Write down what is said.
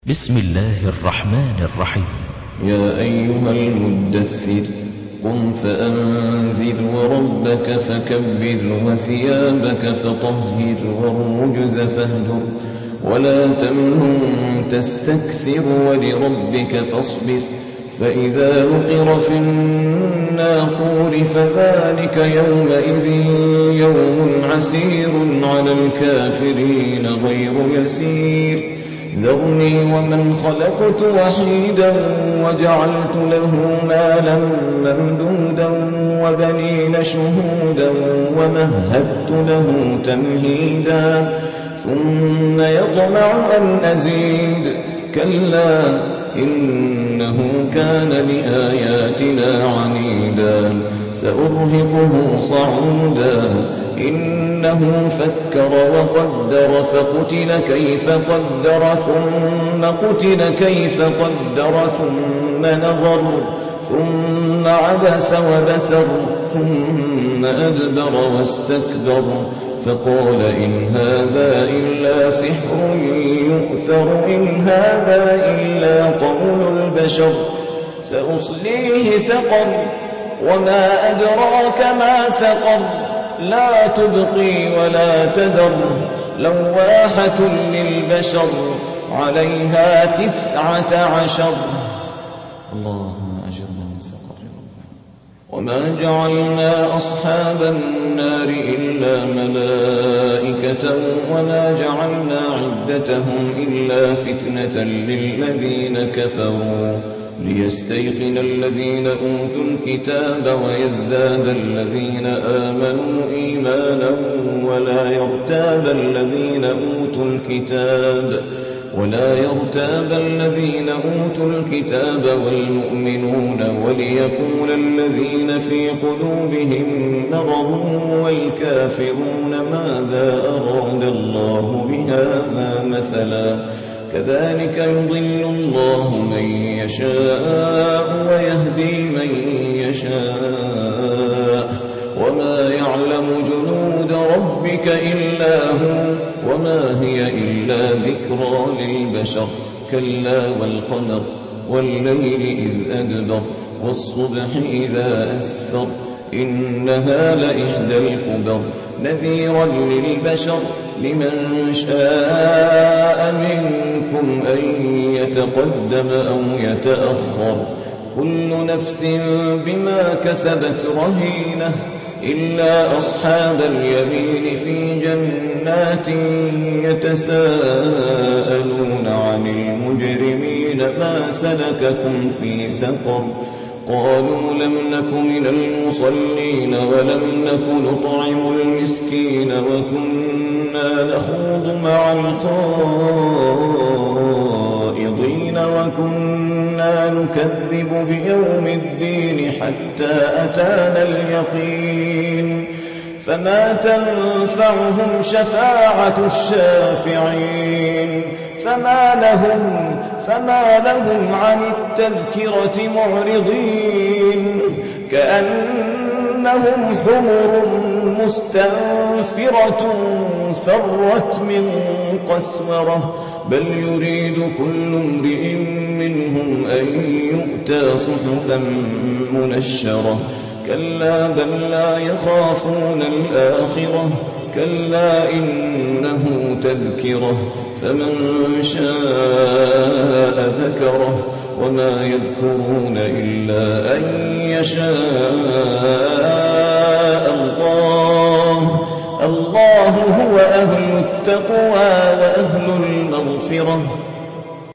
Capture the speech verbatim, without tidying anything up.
بسم الله الرحمن الرحيم. يا أيها المدثر قم فأنذر وربك فكبر وثيابك فطهر والرجز فاهجر ولا تمنن تستكثر ولربك فاصبر فإذا نقر في الناقور فذلك يومئذ يوم عسير على الكافرين غير يسير ذرني ومن خلقت وحيدا وجعلت له مالا ممدودا وبنين شهودا ومهدت له تمهيدا ثم يطمع أن أزيد كلا إنه كان لآياتنا عنيدا سأرهقه صعودا إنه فكر وقدر فقتل كيف قدر ثم قتل كيف قدر ثم نظر ثم عبس وبسر ثم أدبر واستكبر فقال إن هذا إلا سحر يؤثر إن هذا إلا قول البشر سأصليه سقر وما أدراك ما سقر لا تبقي ولا تذر لواحة للبشر عليها تسعة عشر. اللهم أجرنا من سقر. وما جعلنا أصحاب النار إلا ملائكة وما جعلنا عدتهم إلا فتنة للذين كفروا ليستيقن الذين أوتوا الكتاب ويزداد الذين آمنوا إيمانا ولا يرتاب الذين أوتوا الكتاب ولا يرتاب الذين أوتوا الكتاب والمؤمنون وليقول الذين في قلوبهم مرض والكافرون ماذا أراد الله بهذا مثلا كذلك يضل الله من يشاء ويهدي من يشاء وما يعلم جنود ربك إلا هو وما هي إلا ذكرى للبشر كلا والقمر والليل إذ أدبر والصبح إذا أسفر إنها لإحدى الكبر نذيرا للبشر لمن شاء منكم أن يتقدم أو يتأخر كل نفس بما كسبت رهينة إلا أصحاب اليمين في جنات يتساءلون عن المجرمين ما سلككم في سقر قالوا لم نك من المصلين ولم نك نطعم المسكين وكنا نخوض مع الخائضين وكنا نكذب بيوم الدين حتى أتانا اليقين فما تنفعهم شفاعة الشافعين فما لهم فما لهم عن التذكرة معرضين كأنهم حمر مستنفرة فرت من قسورة بل يريد كل امرئ منهم أن يؤتى صحفا منشرة كلا بل لا يخافون الآخرة كلا إنه تذكرة فمن شاء ذكره وما يذكرون إلا أن يشاء الله الله هو أهل التقوى وأهل المغفرة